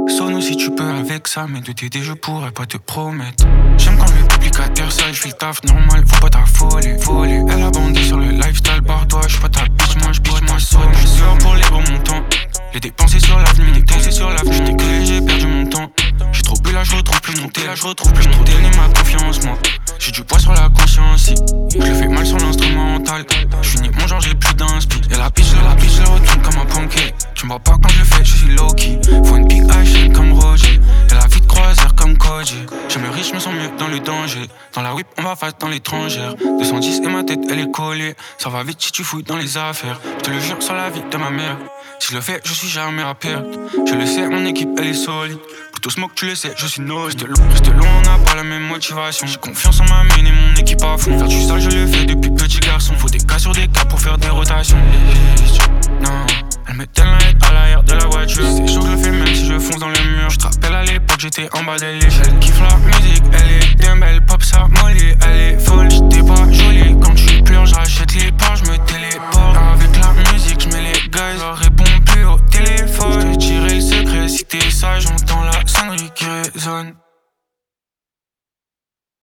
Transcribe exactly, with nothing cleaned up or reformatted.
Sono si tu peux avec ça, mais de t'aider je pourrais pas te promettre. J'aime quand le public adhère ça, je fais le taf normal, faut pas t'affoler, voler. Elle a bandé sur le lifestyle par toi, j'suis pas ta bitch, moi j'bitch, moi sonne. J'suis dehors pour les bons montants, les dépenser sur l'avenue, les dépenser sur l'avenue. J'étais que j'ai perdu mon temps. J'ai trop bu là, je retrouve plus mon thé, là je retrouve plus mon thé, ni ma confiance, moi. J'ai du poids sur la conscience, si je le fais mal sur l'instrumental. J'suis ni mon genre, j'ai plus d'inspi. Et la bitch, la bitch, je retourne comme un pancake. Tu me vois pas quand je le fais, je suis low-key. Faut une big eye comme Roger. Et la vie de croisière comme Koji. J'aime le riche, me sens mieux dans le danger. Dans la whip, on va face dans l'étrangère. deux cent dix et ma tête, elle est collée. Ça va vite si tu fouilles dans les affaires. Je te le jure sur la vie de ma mère. Si je le fais, je suis jamais à perdre. Je le sais, mon équipe, elle est solide. Plutôt smoke, tu le sais, je suis no. Reste loin, reste loin, on n'a pas la même motivation. J'ai confiance en ma mine et mon équipe à fond. Faire du sale, je le fais depuis petit garçon. Faut des cas sur des cas pour faire des rotations. Non, elle met telle light à l'arrière de la voiture. C'est chaud, je le fais même si je fonce dans le mur. Je te rappelle à l'époque, j'étais en bas de l'échelle. Kiffe la musique, elle est bien belle. Pop ça, moi